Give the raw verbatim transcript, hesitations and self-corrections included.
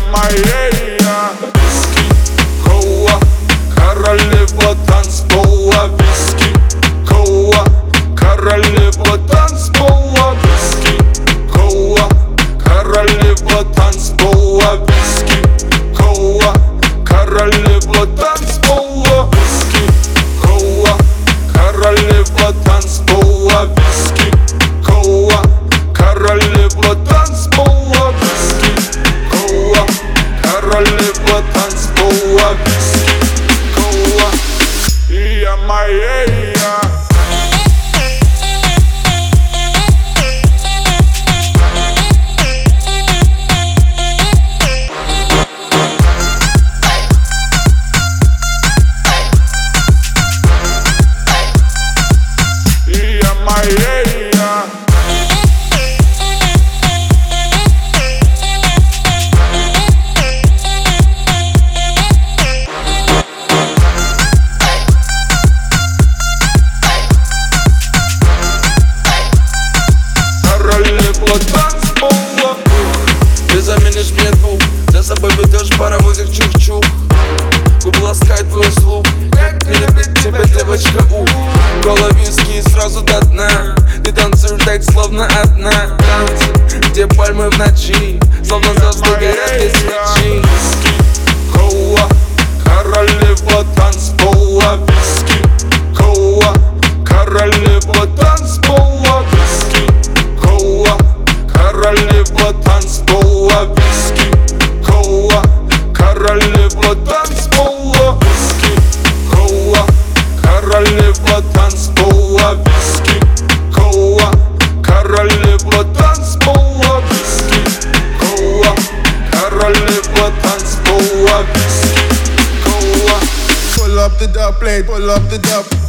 моя. Виски, кола, королева танцпола. Виски, кола, королева танцпола. Виски, кола, королева танцпола. Виски, кола, королева танцпола. Виски, кола, королева танцпола. Виски, кола, королева танцпола. Виски, кола, королева танцпола. Виски, кола, я моя. Ты заменишь мне двух, за собой ведешь паровозик чух-чух. Губы ласкает твой слух, как не любит тебя девочка, у кола, виски сразу до дна. Ты танцуешь так, словно одна. Танцы, где пальмы в ночи, словно звезды горят без свечи. Виски, кола, королева танцпола. Виски, кола, королева танцпола. Виски, кола, королева танцпола. Виски, кола, королева танцпола. Виски, кола, королева танцпола. Виски, кола, королева танцпола. Виски, кола, королева танцпола. Виски, кола. Pull up the dub plate, pull up the dub.